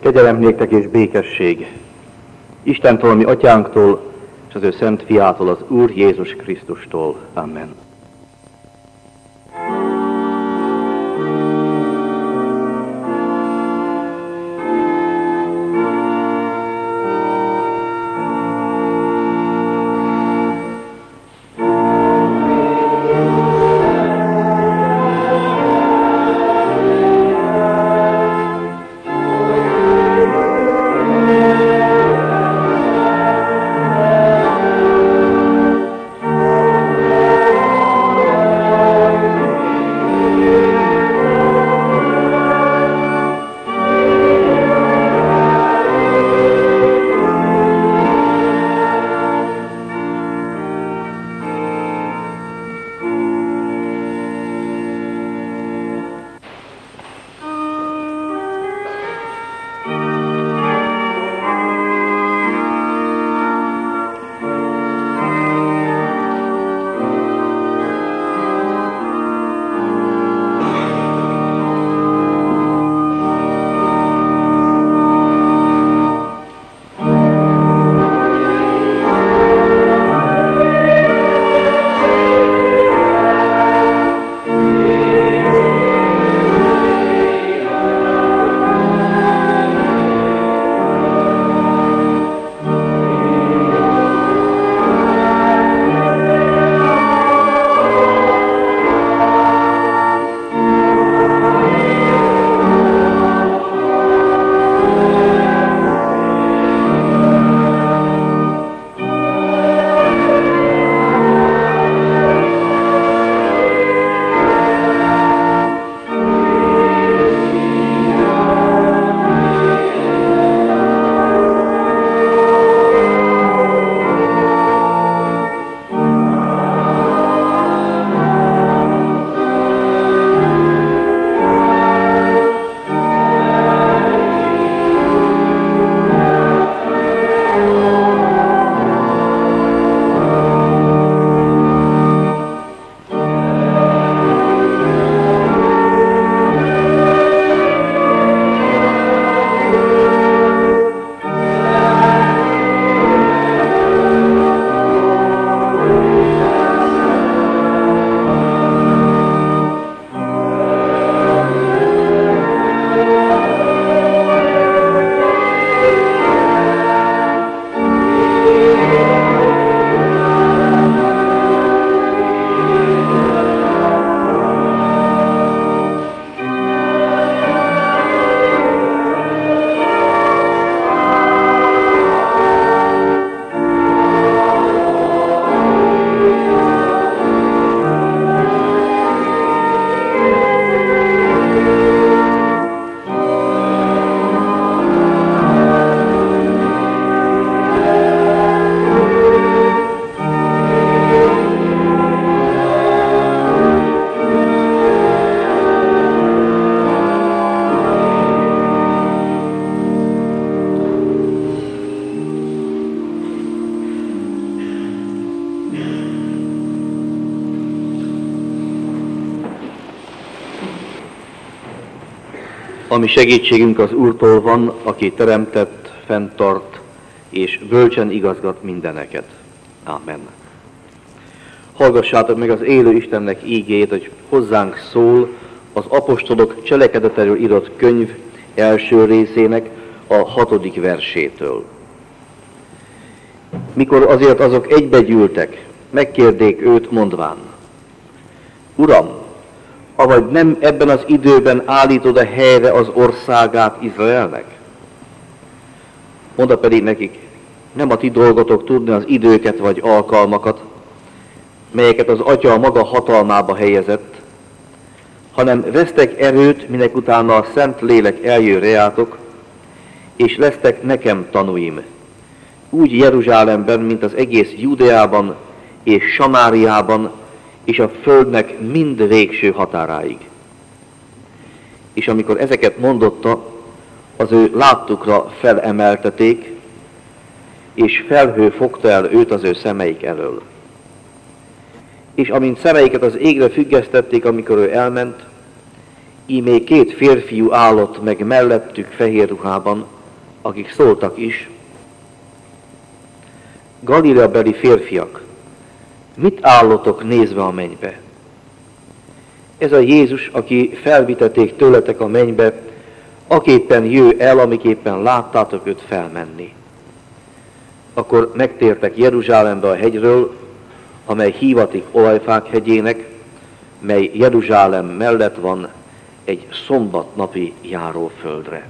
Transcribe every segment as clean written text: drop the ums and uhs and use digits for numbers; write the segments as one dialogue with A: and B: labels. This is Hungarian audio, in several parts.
A: Kegyelem néktek és békesség Istentől, mi atyánktól, és az ő szent fiától, az Úr Jézus Krisztustól. Amen. Ami segítségünk az Úrtól van, aki teremtett, fenntart, és bölcsen igazgat mindeneket. Amen. Hallgassátok meg az élő Istennek ígét, hogy hozzánk szól az apostolok cselekedetéről írott könyv első részének a 6. versétől. Mikor azért azok egybegyűltek, megkérdék őt mondván: Uram, avagy nem ebben az időben állítod-e helyre az országát Izraelnek? Mondta pedig nekik: nem a ti dolgotok tudni az időket vagy alkalmakat, melyeket az Atya a maga hatalmába helyezett, hanem vesztek erőt, minek utána a Szent Lélek eljön reátok, és lesztek nekem tanúim, úgy Jeruzsálemben, mint az egész Judeában és Samáriában, és a földnek mind végső határáig. És amikor ezeket mondotta, az ő láttukra felemelteték, és felhő fogta el őt az ő szemeik elől. És amint szemeiket az égre függesztették, amikor ő elment, ímé 2 férfiú állott meg mellettük fehér ruhában, akik szóltak is: Galilea-beli férfiak, mit állotok nézve a mennybe? Ez a Jézus, aki felvitették tőletek a mennybe, aképpen jő el, amiképpen láttátok őt felmenni. Akkor megtértek Jeruzsálembe a hegyről, amely hívatik Olajfák hegyének, mely Jeruzsálem mellett van, egy szombatnapi járóföldre.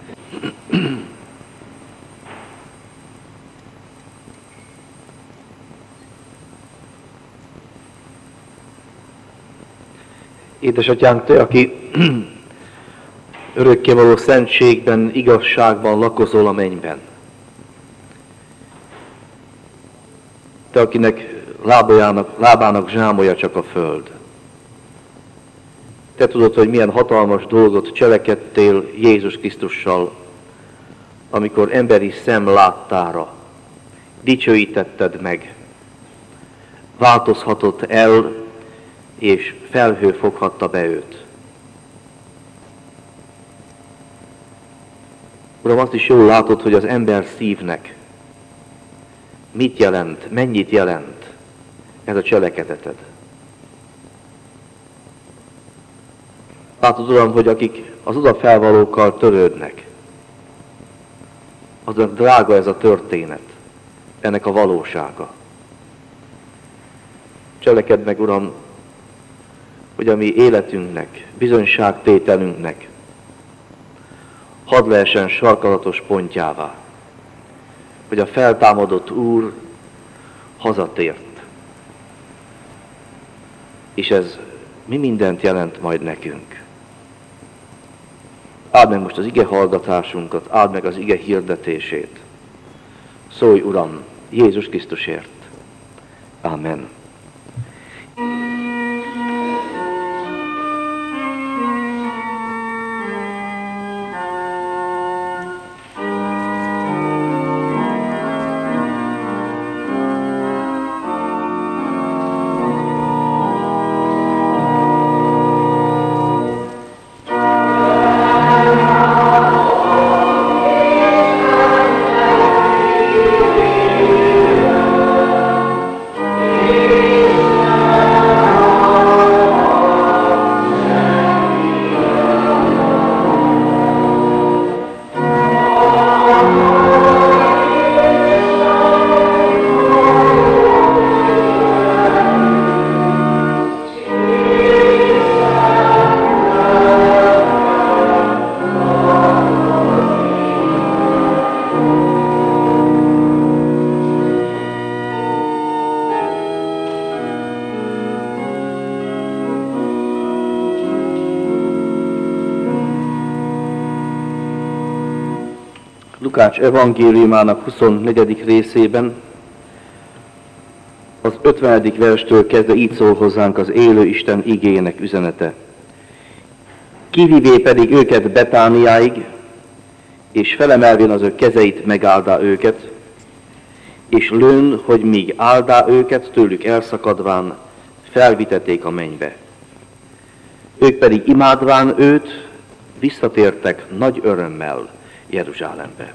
A: Édesatyánk, Te, aki örökkévaló szentségben, igazságban lakozol a mennyben. Te, akinek lábának zsámolja csak a föld. Te tudod, hogy milyen hatalmas dolgot cselekedtél Jézus Krisztussal, amikor emberi szem láttára dicsőítetted meg, változhatott el, és felhő foghatta be őt. Uram, azt is jól látod, hogy az ember szívnek mit jelent, mennyit jelent ez a cselekedeted. Látod, Uram, hogy akik az odafelvalókkal törődnek, azok drága ez a történet, ennek a valósága. Cselekedd meg, Uram, hogy a mi életünknek, bizonyságtételünknek hadd lehessen sarkalatos pontjává, hogy a feltámadott Úr hazatért. És ez mi mindent jelent majd nekünk. Áld meg most az ige hallgatásunkat, áld meg az ige hirdetését. Szólj, Uram, Jézus Krisztusért. Amen. Lukács evangéliumának 24. részében az 50. verstől kezdve így szól hozzánk az élő Isten igéjének üzenete. Kivivé pedig őket Betániáig, és felemelvén az ő kezeit megáldá őket, és lőn, hogy míg áldá őket, tőlük elszakadván felvitették a mennybe. Ők pedig imádván őt visszatértek nagy örömmel Jeruzsálembe.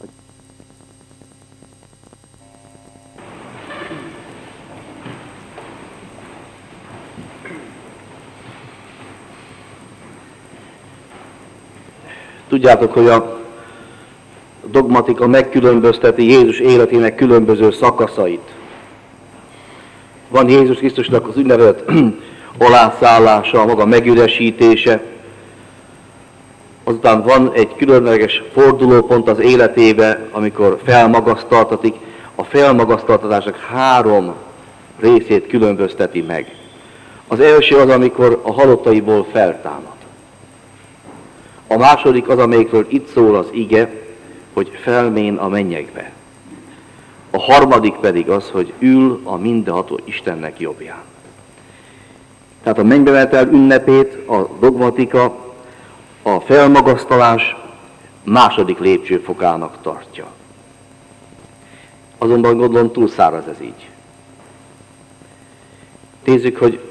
A: Tudjátok, hogy a dogmatika megkülönbözteti Jézus életének különböző szakaszait. Van Jézus Krisztusnak az úgynevezett alászállása, a maga megüresítése, azután van egy különleges fordulópont az életébe, amikor felmagasztaltatik. A felmagasztaltatásnak 3 részét különbözteti meg. Az első az, amikor a halottaiból feltámad. A második az, amelyikről itt szól az ige, hogy felmén a mennyekbe. A harmadik pedig az, hogy ül a mindenható Istennek jobbján. Tehát a mennybemenetel ünnepét a dogmatika, a felmagasztalás második lépcsőfokának tartja. Azonban gondolom túlszáraz ez így. Nézzük, hogy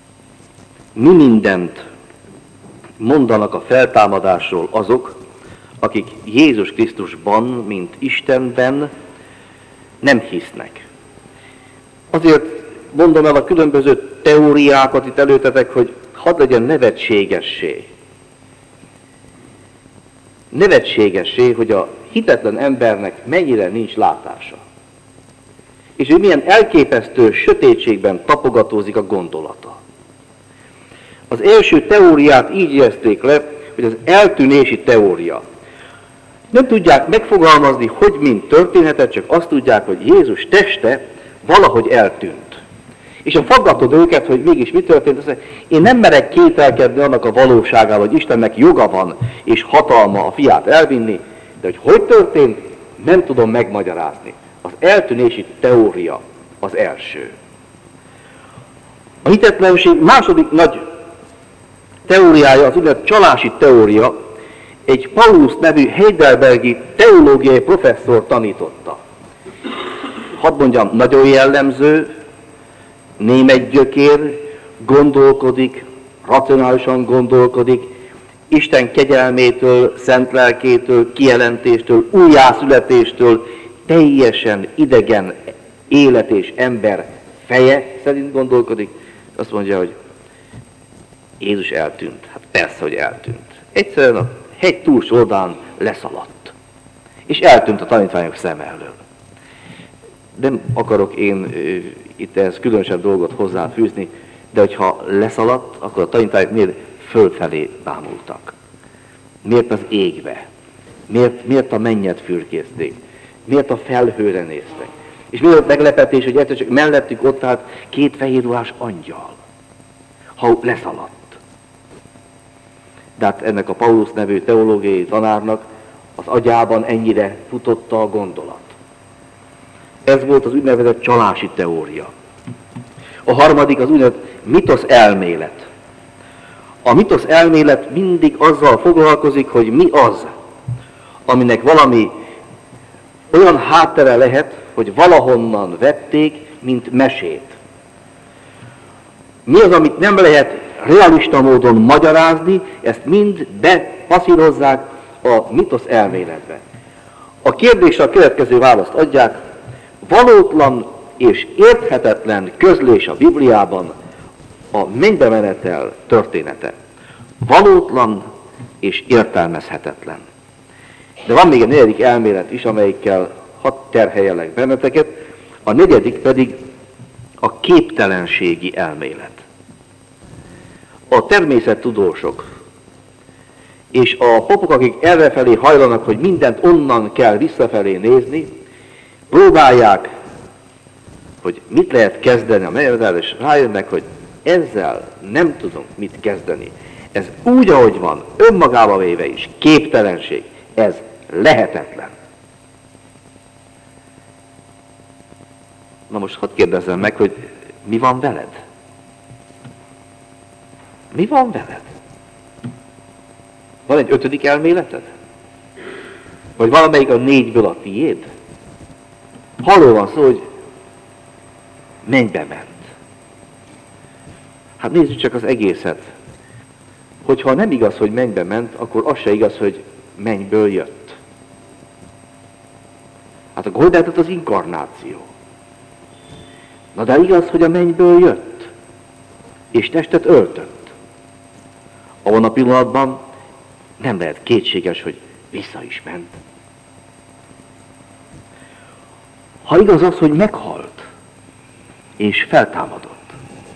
A: mi mindent mondanak a feltámadásról azok, akik Jézus Krisztusban, mint Istenben nem hisznek. Azért mondom el a különböző teóriákat itt előtetek, hogy hadd legyen nevetségessé. Nevetségessé, hogy a hitetlen embernek mennyire nincs látása. És hogy milyen elképesztő sötétségben tapogatózik a gondolata. Az első teóriát így jegyezték le, hogy az eltűnési teória. Nem tudják megfogalmazni, hogy mind történhetett, csak azt tudják, hogy Jézus teste valahogy eltűnt. És ha faggatod őket, hogy mégis mi történt, azt mondja, én nem merek kételkedni annak a valóságával, hogy Istennek joga van és hatalma a fiát elvinni, de hogy történt, nem tudom megmagyarázni. Az eltűnési teória az első. A hitetlenség második nagy teóriája az úgynevezett csalási teória, egy Paulus nevű heidelbergi teológiai professzor tanította. Hadd mondjam, nagyon jellemző, német gyökér, gondolkodik, racionálisan gondolkodik, Isten kegyelmétől, szent lelkétől, kijelentéstől, újjászületéstől teljesen idegen élet és ember feje szerint gondolkodik. Azt mondja, hogy Jézus eltűnt. Hát persze, hogy eltűnt. Egyszerűen a hegy túlsó oldalán leszaladt. És eltűnt a tanítványok szem elől. Nem akarok én itt ehhez különösebb dolgot hozzáfűzni, de hogyha leszaladt, akkor a tanítványok miért fölfelé bámultak? Miért az égbe? Miért a mennyet fürkészték? Miért a felhőre néztek? És mi volt meglepetés, hogy egyszer csak mellettük ott állt két fehérruhás angyal, ha leszaladt. De hát ennek a Paulus nevű teológiai tanárnak az agyában ennyire futotta a gondolat. Ez volt az úgynevezett csalási teória. A harmadik az úgynevezett mitosz elmélet. A mitosz elmélet mindig azzal foglalkozik, hogy mi az, aminek valami olyan háttere lehet, hogy valahonnan vették, mint mesét. Mi az, amit nem lehet realista módon magyarázni, ezt mind bepasszírozzák a mitosz elméletbe. A kérdésre a következő választ adják: valótlan és érthetetlen közlés a Bibliában a mennybe menetel története. Valótlan és értelmezhetetlen. De van még egy negyedik elmélet is, amelyikkel hadd terheljelek benneteket, a negyedik pedig a képtelenségi elmélet. A természettudósok és a papok, akik errefelé hajlanak, hogy mindent onnan kell visszafelé nézni, próbálják, hogy mit lehet kezdeni a mennyezzel, és rájönnek, hogy ezzel nem tudunk mit kezdeni. Ez úgy, ahogy van, önmagába véve is képtelenség. Ez lehetetlen. Na most hadd kérdezzem meg, hogy mi van veled? Mi van veled? Van egy ötödik elméleted? Vagy valamelyik a négyből a tiéd? Arról van szó, hogy mennybe ment. Hát nézzük csak az egészet. Hogyha nem igaz, hogy mennybe ment, akkor az se igaz, hogy mennyből jött. Hát a Golgotha az inkarnáció. Na de igaz, hogy a mennyből jött, és testet öltött. Abban a pillanatban nem lehet kétséges, hogy vissza is ment. Ha igaz az, hogy meghalt, és feltámadott,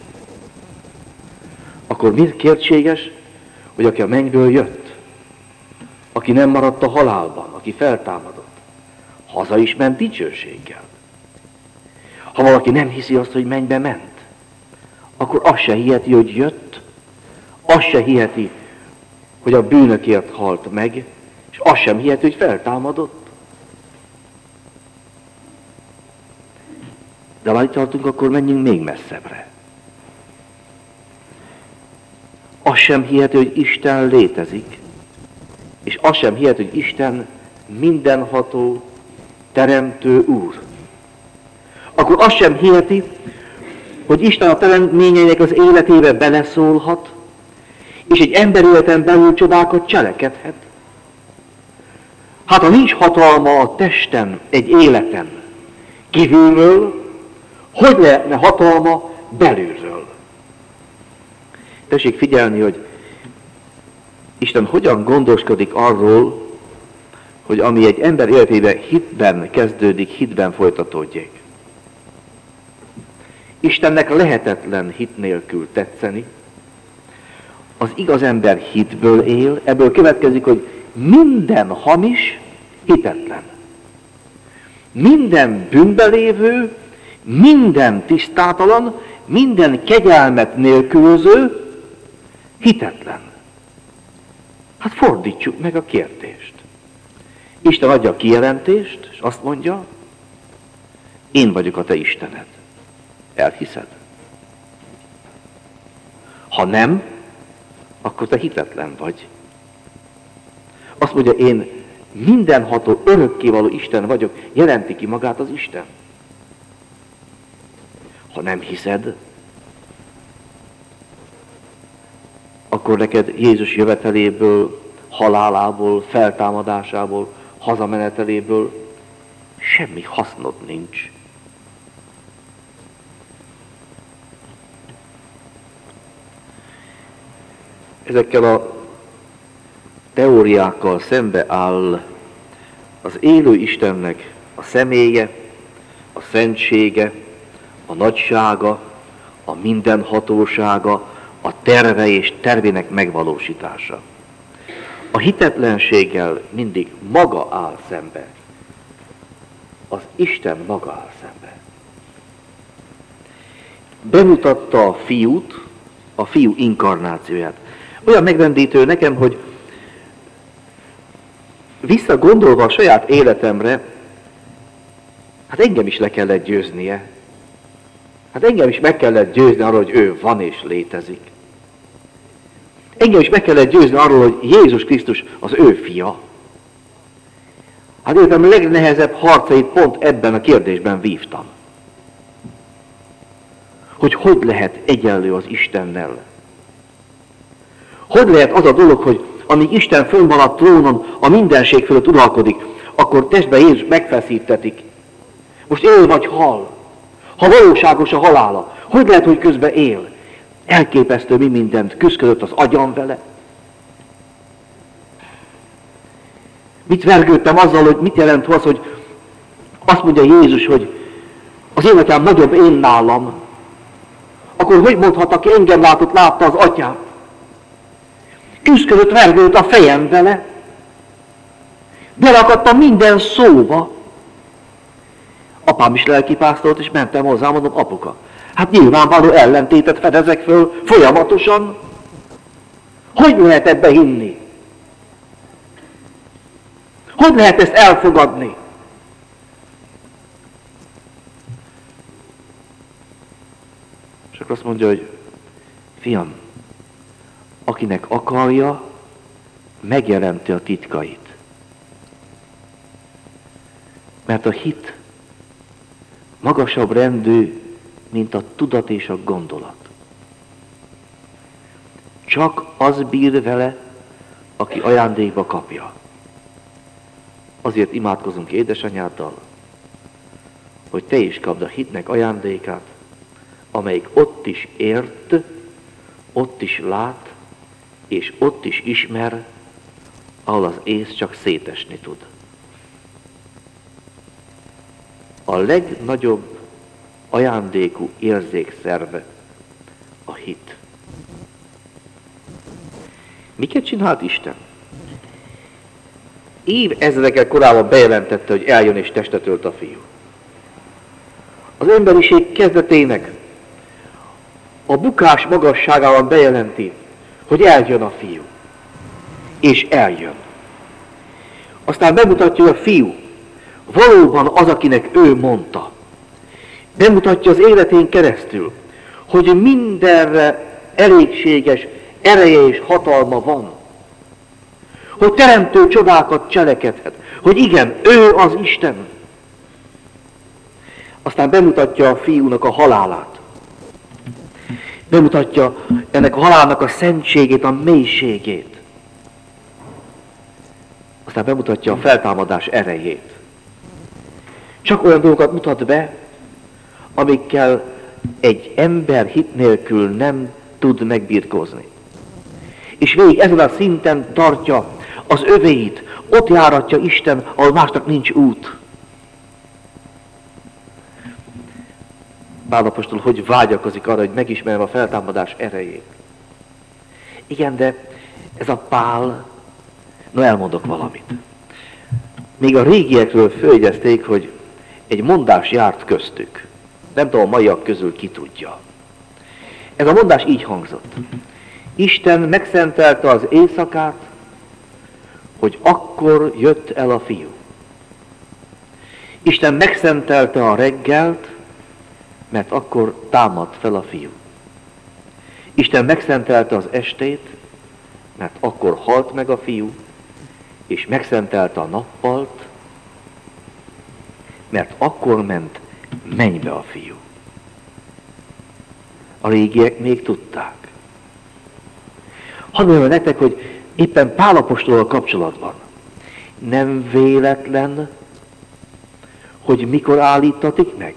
A: akkor mi kétséges, hogy aki a mennyből jött, aki nem maradt a halálban, aki feltámadott, haza is ment dicsőséggel. Ha valaki nem hiszi azt, hogy mennybe ment, akkor azt se hiheti, hogy jött, azt se hiheti, hogy a bűnökért halt meg, és azt sem hiheti, hogy feltámadott. De ha itt tartunk, akkor menjünk még messzebbre. Azt sem hiheti, hogy Isten létezik, és azt sem hiheti, hogy Isten mindenható, teremtő Úr. Akkor azt sem hiheti, hogy Isten a teremtményeinek az életébe beleszólhat, és egy ember életen belül csodákat cselekedhet. Hát ha nincs hatalma a testen, egy életen kívülről, hogy lehetne hatalma belülről? Tessék figyelni, hogy Isten hogyan gondoskodik arról, hogy ami egy ember életében hitben kezdődik, hitben folytatódjék. Istennek lehetetlen hit nélkül tetszeni. Az igaz ember hitből él, ebből következik, hogy minden hamis, hitetlen. Minden bűnbe lévő, minden tisztátalan, minden kegyelmet nélkülöző, hitetlen. Hát fordítsuk meg a kérdést. Isten adja a kijelentést, és azt mondja, én vagyok a te Istened. Elhiszed? Ha nem, akkor te hitetlen vagy. Azt mondja, én mindenható, örökkévaló Isten vagyok, jelenti ki magát az Isten. Ha nem hiszed, akkor neked Jézus jöveteléből, halálából, feltámadásából, hazameneteléből semmi hasznod nincs. Ezekkel a teóriákkal szembe áll az élő Istennek a személye, a szentsége, a nagysága, a mindenhatósága, a terve és tervének megvalósítása. A hitetlenséggel mindig maga áll szembe. Az Isten maga áll szembe. Bemutatta a fiút, a fiú inkarnációját. Olyan megrendítő nekem, hogy visszagondolva a saját életemre, hát engem is le kellett győznie. Hát engem is meg kellett győzni arról, hogy ő van és létezik. Engem is meg kellett győzni arról, hogy Jézus Krisztus az ő fia. Hát életem legnehezebb harcait pont ebben a kérdésben vívtam. Hogy lehet egyenlő az Istennel? Hogy lehet az a dolog, hogy amíg Isten fönn van a trónon, a mindenség fölött uralkodik, akkor testben Jézus megfeszítetik. Most él vagy hal. Ha valóságos a halála, hogy lehet, hogy közben él? Elképesztő mi mindent küszködött az agyam vele. Mit vergődtem azzal, hogy mit jelent az, hogy azt mondja Jézus, hogy az életem nagyobb én nálam. Akkor hogy mondhat, aki engem látott, látta az atyát? Küszködött, vergődött a fejem vele. Belakadtam minden szóba. Apám is lelkipásztolt, és mentem hozzá, mondom, apuka. Hát nyilvánvaló ellentétet fedezek föl folyamatosan. Hogy lehet ebbe hinni? Hogy lehet ezt elfogadni? És akkor azt mondja, hogy fiam, akinek akarja, megjelenti a titkait. Mert a hit magasabb rendű, mint a tudat és a gondolat. Csak az bír vele, aki ajándékba kapja. Azért imádkozunk édesanyáddal, hogy te is kapd a hitnek ajándékát, amelyik ott is ért, ott is lát, és ott is ismer, ahol az ész csak szétesni tud. A legnagyobb ajándékú érzékszerve a hit. Miket csinált Isten? Évezredekkel korábban bejelentette, hogy eljön és testet ölt a fiú. Az emberiség kezdetének a bukás magasságában bejelenti, hogy eljön a fiú. És eljön. Aztán bemutatja, hogy a fiú valóban az, akinek ő mondta. Bemutatja az életén keresztül, hogy mindenre elégséges ereje és hatalma van. Hogy teremtő csodákat cselekedhet. Hogy igen, ő az Isten. Aztán bemutatja a fiúnak a halálát. Bemutatja ennek a halálnak a szentségét, a mélységét. Az aztán bemutatja a feltámadás erejét. Csak olyan dolgokat mutat be, amikkel egy ember hit nélkül nem tud megbirkózni. És végig ezen a szinten tartja az övéit, ott járatja Isten, ahol másnak nincs út. Pál apostol hogy vágyakozik arra, hogy megismerjem a feltámadás erejét. Igen, de ez a Pál, elmondok valamit. Még a régiekről följegyezték, hogy egy mondás járt köztük. Nem tudom, a maiak közül ki tudja. Ez a mondás így hangzott. Isten megszentelte az éjszakát, hogy akkor jött el a fiú. Isten megszentelte a reggelt, mert akkor támadt fel a fiú. Isten megszentelte az estét, mert akkor halt meg a fiú, és megszentelte a nappalt, mert akkor ment mennybe a fiú. A régiek még tudták. Hadd mondjam nektek, hogy éppen Pál apostolral kapcsolatban nem véletlen, hogy mikor állítatik meg?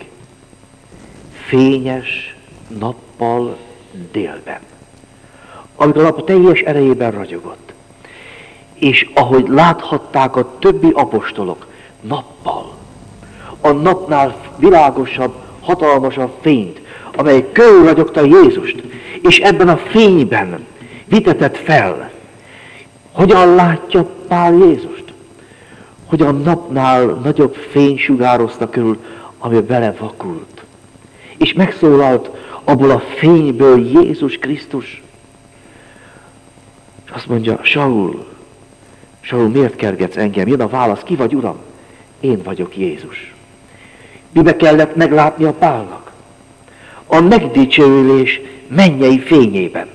A: Fényes nappal délben. Amikor a nap teljes erejében ragyogott. És ahogy láthatták a többi apostolok nappal, a napnál világosabb, hatalmasabb fényt, amely körülragyogta Jézust, és ebben a fényben vitetett fel. Hogyan látja Pál Jézust? Hogy a napnál nagyobb fény sugározta körül, ami belevakult. És megszólalt abból a fényből Jézus Krisztus. És azt mondja, Saul, miért kergetsz engem? Jön a válasz, ki vagy, Uram? Én vagyok Jézus. Mibe kellett meglátni a Pálnak? A megdicsőülés mennyei fényében.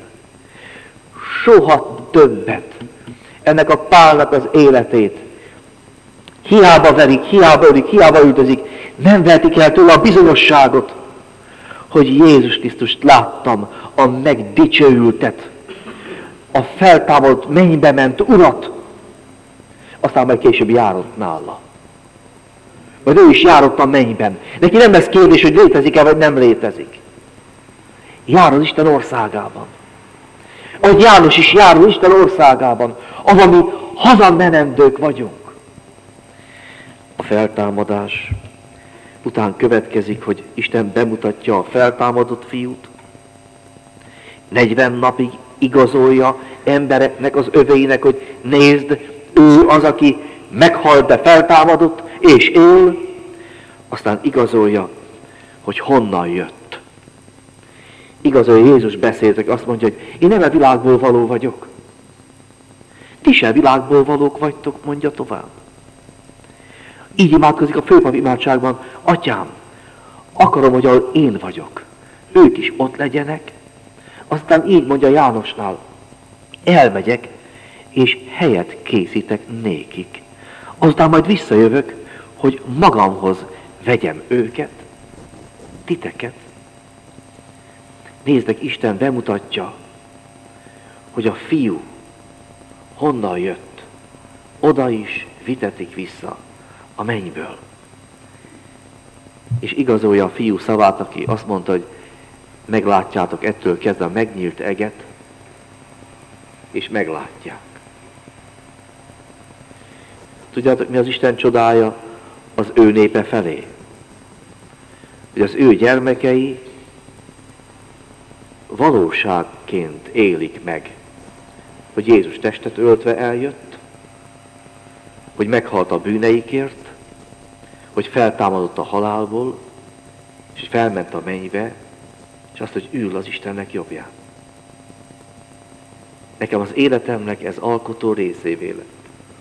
A: Soha többet ennek a Pálnak az életét hiába verik, hiába ölik, hiába üldözik, nem vetik el tőle a bizonyosságot, hogy Jézus Krisztust láttam, a megdicsőültet, a feltámadt mennybe ment Urat, aztán majd később járott nála. Vagy ő is járott a mennyben. Neki nem lesz kérdés, hogy létezik-e, vagy nem létezik. Jár az Isten országában. Ahogy János is jár az Isten országában, ahol mi hazamenendők vagyunk. A feltámadás után következik, hogy Isten bemutatja a feltámadott fiút. 40 napig igazolja embereknek, az öveinek, hogy nézd, ő az, aki meghalt, de feltámadott, és él. Aztán igazolja, hogy honnan jött. Igazolja, Jézus beszéltek, azt mondja, hogy én nem a világból való vagyok. Ti se világból valók vagytok, mondja tovább. Így imádkozik a főpap imádságban, Atyám, akarom, hogy ahol én vagyok, ők is ott legyenek. Aztán így mondja Jánosnál, elmegyek, és helyet készítek nékik. Aztán majd visszajövök, hogy magamhoz vegyem őket, titeket. Nézdek, Isten bemutatja, hogy a fiú honnan jött, oda is vitetik vissza a mennyből. És igazolja a fiú szavát, aki azt mondta, hogy meglátjátok ettől kezdve a megnyílt eget, és meglátják. Tudjátok, mi az Isten csodája az ő népe felé? Hogy az ő gyermekei valóságként élik meg, hogy Jézus testet öltve eljött, hogy meghalt a bűneikért, hogy feltámadott a halálból, és felment a mennybe, és azt, hogy ül az Istennek jobbján. Nekem az életemnek ez alkotó részévé lett.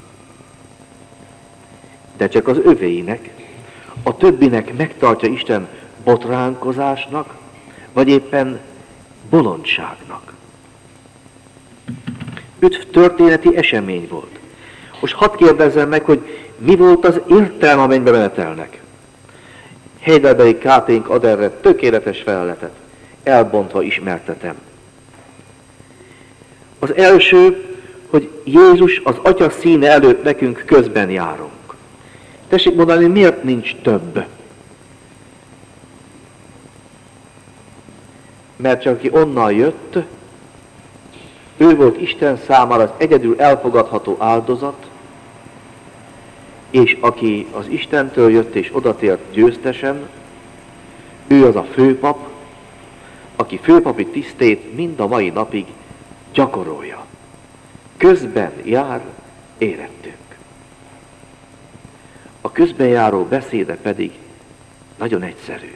A: De csak az övéinek, a többinek megtartja Isten botránkozásnak, vagy éppen bolondságnak. 5 történeti esemény volt. Most hadd kérdezzem meg, hogy mi volt az értelme a mennybe menetelnek. Heidelbergi Káténk ad erre tökéletes feleletet. Elbontva ismertetem. Az első, hogy Jézus az Atya színe előtt nekünk közben járunk. Tessék mondani, miért nincs több? Mert csak aki onnan jött, ő volt Isten számára az egyedül elfogadható áldozat, és aki az Istentől jött és odatért győztesen, ő az a főpap, aki főpapi tisztét mind a mai napig gyakorolja. Közben jár érettünk. A közben járó beszéde pedig nagyon egyszerű.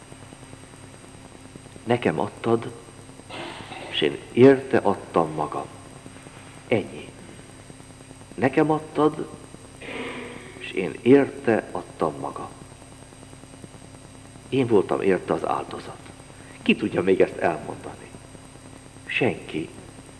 A: Nekem adtad, és én érte adtam magam. Ennyi. Nekem adtad, és én érte adtam magam. Én voltam érte az áldozat. Ki tudja még ezt elmondani? Senki.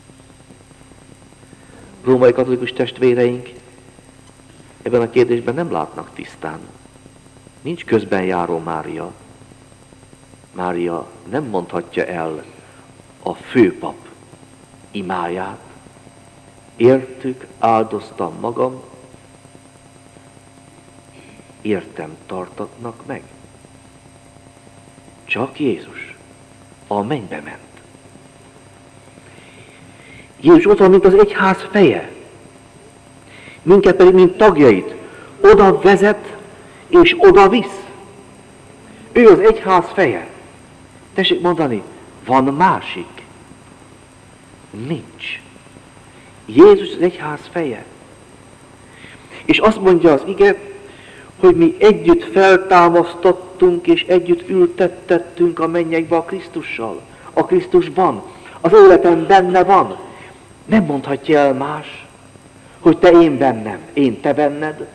A: Római katolikus testvéreink ebben a kérdésben nem látnak tisztán. Nincs közben járó Mária. Mária nem mondhatja el a főpap imáját. Értük áldoztam magam, értem tartatnak meg. Csak Jézus a mennybe ment. Jézus ott van, mint az egyház feje. Minket pedig, mint tagjait, oda vezet és oda visz. Ő az egyház feje. Tessék mondani, van másik? Nincs. Jézus az egyház feje. És azt mondja az ige, hogy mi együtt feltámasztottunk és együtt ültettettünk a mennyekbe a Krisztussal. A Krisztusban. Az életem benne van. Nem mondhatja el más, hogy te én bennem, én te benned.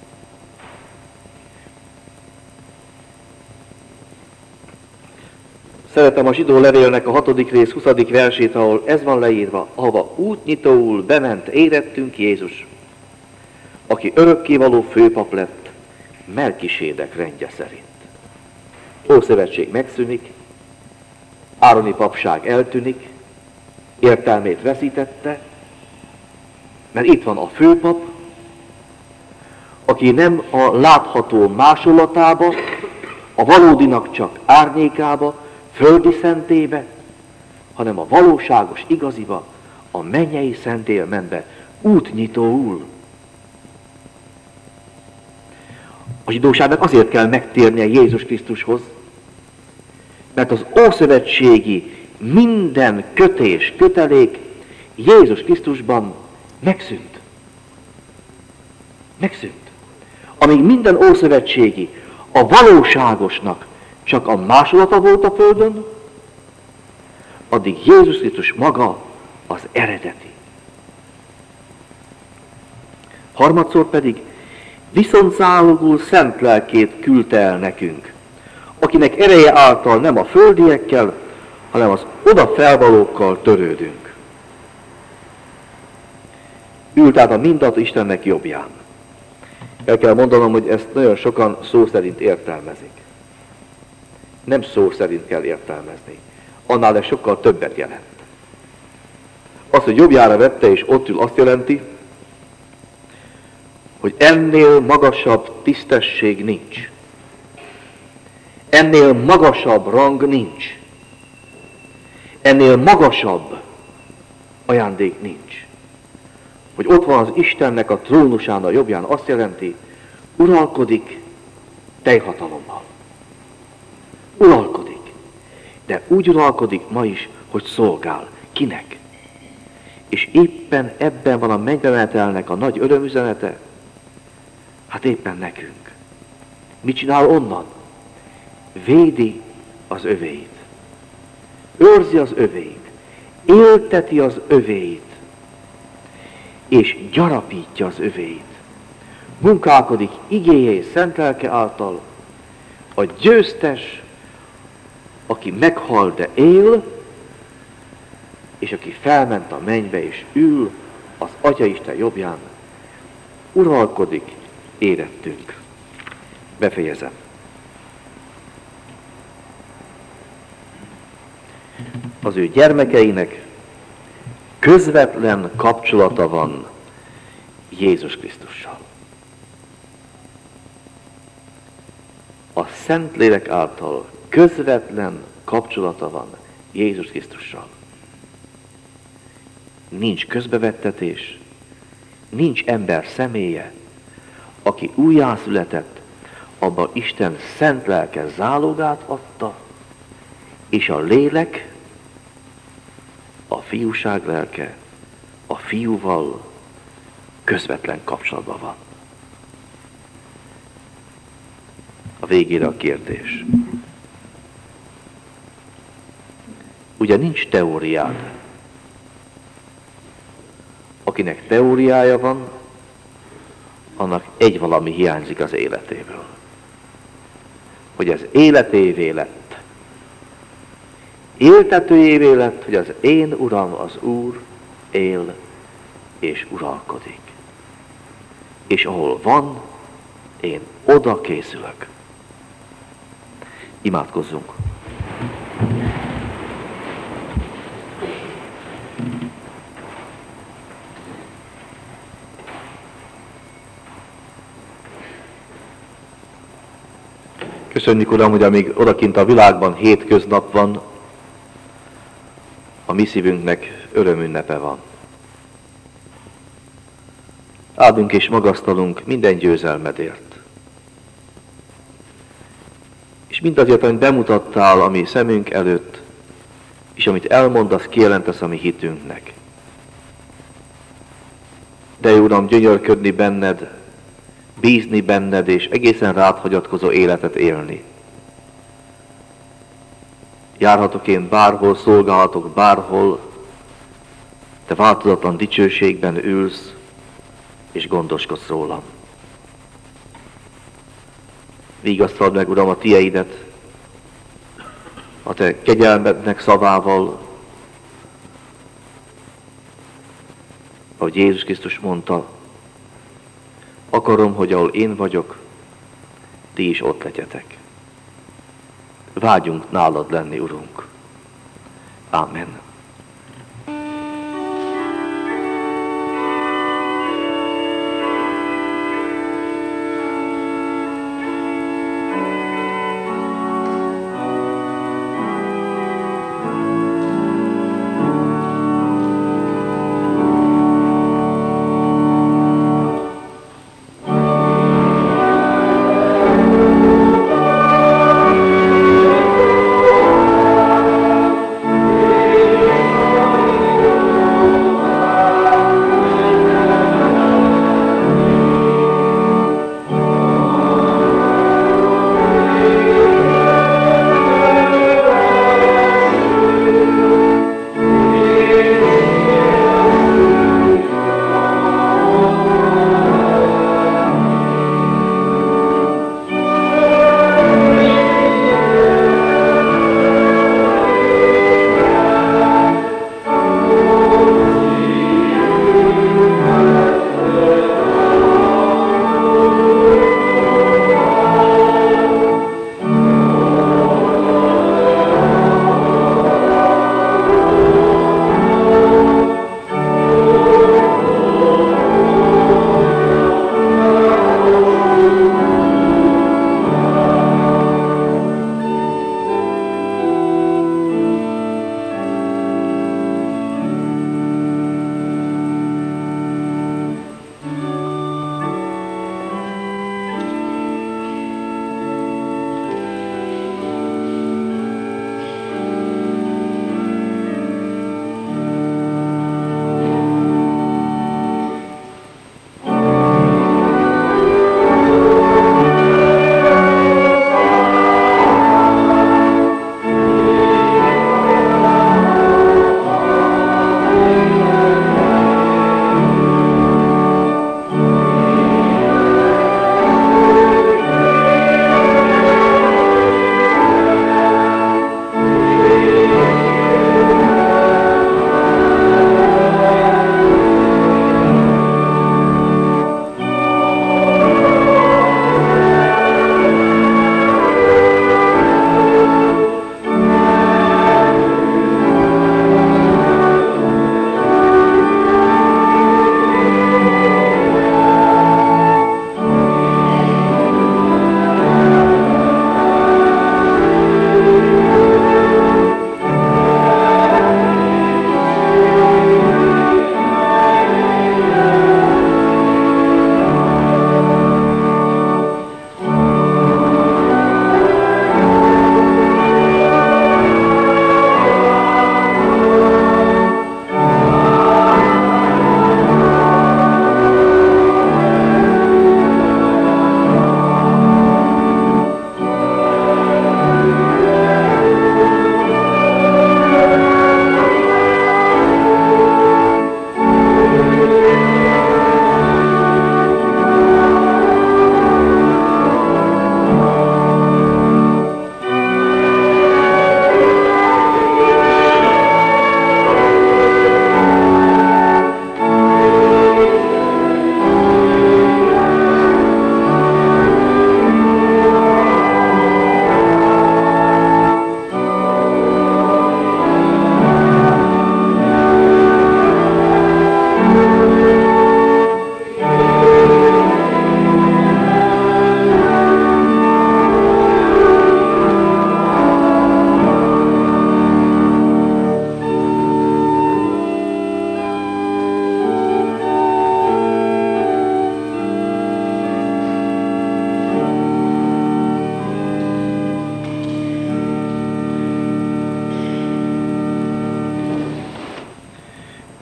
A: Szeretem a zsidó levélnek a 6. rész 20. versét, ahol ez van leírva, ahova útnyitóul bement érettünk Jézus, aki örökkévaló főpap lett, Melkisédek rendje szerint. Ószövetség megszűnik, ároni papság eltűnik, értelmét veszítette, mert itt van a főpap, aki nem a látható másolatába, a valódinak csak árnyékába, földi szentébe, hanem a valóságos igaziba, a mennyei szentébe ment be, útnyitóul. A zsidóságnak azért kell megtérnie Jézus Krisztushoz, mert az ószövetségi minden kötés, kötelék Jézus Krisztusban megszűnt. Megszűnt. Amíg minden ószövetségi a valóságosnak csak a másolata volt a földön, addig Jézus Krisztus maga az eredeti. Harmadszor pedig viszontszálogul szent lelkét küldte el nekünk, akinek ereje által nem a földiekkel, hanem az oda felvalókkal törődünk. Ült át a mindenható Istennek jobbján. El kell mondanom, hogy ezt nagyon sokan szó szerint értelmezik. Nem szó szerint kell értelmezni. Annál ez sokkal többet jelent. Az, hogy jobbjára vette és ott ül, azt jelenti, hogy ennél magasabb tisztesség nincs. Ennél magasabb rang nincs. Ennél magasabb ajándék nincs. Hogy ott van az Istennek a trónusán a jobbján, azt jelenti, uralkodik teljhatalommal. Uralkodik. De úgy uralkodik ma is, hogy szolgál. Kinek? És éppen ebben van a mennybemenetelnek a nagy örömüzenete, hát éppen nekünk. Mit csinál onnan? Védi az övéit. Őrzi az övéit. Élteti az övéit. És gyarapítja az övéit. Munkálkodik igéje és szent lelke által. A győztes, aki meghal, de él, és aki felment a mennybe és ül az Atyaisten jobbján, uralkodik érettünk. Befejezem. Az ő gyermekeinek közvetlen kapcsolata van Jézus Krisztussal. A Szentlélek által közvetlen kapcsolata van Jézus Krisztussal. Nincs közbevettetés, nincs ember személye, aki újjászületett, abban Isten szent lelke zálogát adta, és a lélek, a fiúság lelke, a fiúval közvetlen kapcsolatban van. A végére a kérdés. Ugye nincs teóriád. Akinek teóriája van, annak egy valami hiányzik az életéből. Hogy az életévé lett. Éltetőjévé lett, hogy az én Uram, az Úr él és uralkodik. És ahol van, én oda készülök. Imádkozzunk! Köszönjük, Uram, hogy amíg odakint a világban hétköznap van, a mi szívünknek örömünnepe van. Áldunk és magasztalunk minden győzelmedért. És mindazért, amit bemutattál a mi szemünk előtt, és amit elmondasz, kijelentesz a mi hitünknek. De jó, Uram, gyönyörködni benned, bízni benned, és egészen rád hagyatkozó életet élni. Járhatok én bárhol, szolgálhatok bárhol, te változatlan dicsőségben ülsz, és gondoskodsz rólam. Vigasztald meg, Uram, a tieidet, a te kegyelmednek szavával, ahogy Jézus Krisztus mondta, akarom, hogy ahol én vagyok, ti is ott legyetek. Vágyunk nálad lenni, Urunk. Ámen.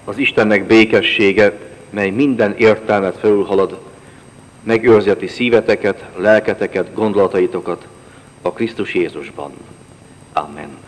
A: az Istennek békessége, mely minden értelmet felülhalad, megőrzi a ti szíveteket, lelketeket, gondolataitokat a Krisztus Jézusban. Amen.